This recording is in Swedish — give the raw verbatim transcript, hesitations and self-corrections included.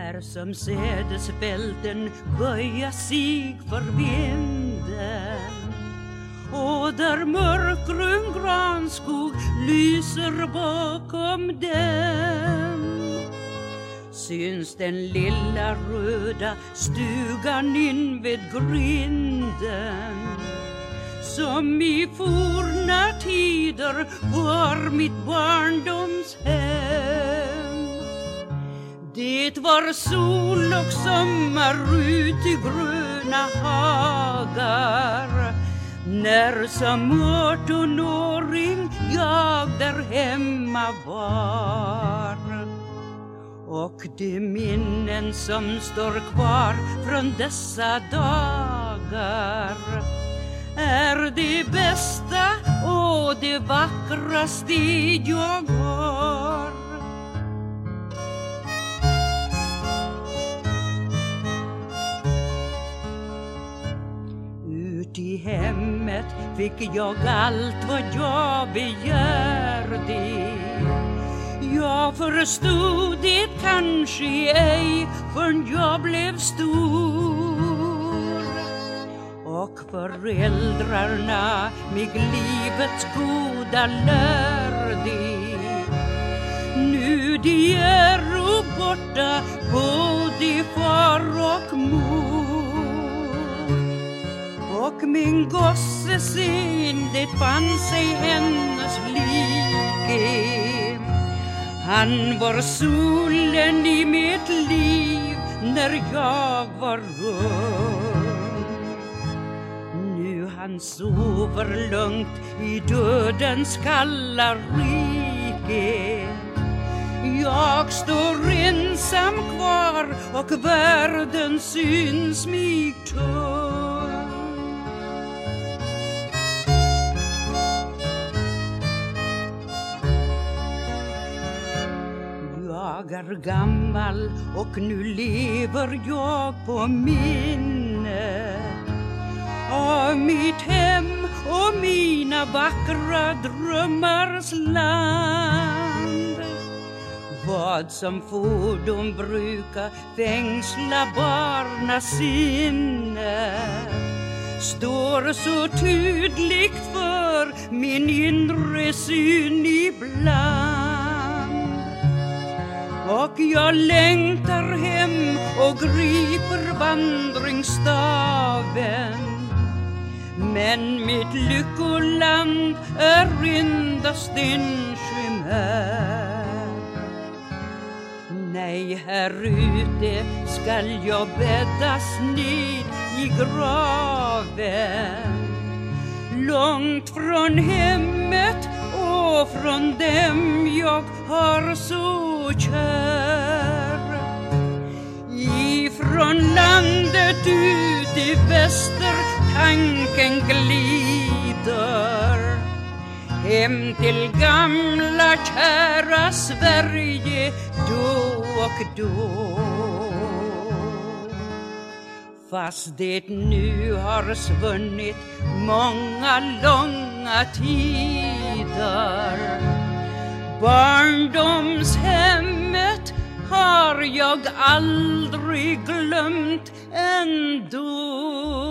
Där som sädesfälten böja sig för vinden och där mörkgrön granskog lyser bakom den syns den lilla röda stugan in vid grinden som i forna tider var mitt barndomshem. Det var sol och sommar ut i gröna hagar när som artonåring jag där hemma var. Och de minnen som står kvar från dessa dagar är det bästa och det vackraste jag har. Ut i hemmet fick jag allt vad jag begärde. Jag förstod det kanske ej förrän jag blev stor. Och föräldrarna mig livets goda lärde. Nu de är borta både far och mor. Och min gosse sen det fann sig hennes like. Han var solen i mitt liv när jag var ung. Nu han sover lugnt i dödens kalla rike. Jag står ensam kvar och världen syns mig tung. Jag är gammal och nu lever jag på minnet av mitt hem och mina vackra drömmars land. Vad som fordom brukar fängsla barnas sinne står så tydligt för min inre syn ibland. Och jag längtar hem och griper vandringsstaven. Men mitt lyckoland är endast en chimär. Nej, här ute skall jag bäddas ned i graven. Långt från hemmet och från dem jag har så kär. Ifrån landet ut i väster tanken glider. Hem till gamla kära Sverige då och då. Fast det nu har svunnit många långa tider. Barndomshemmet har jag aldrig glömt ändå.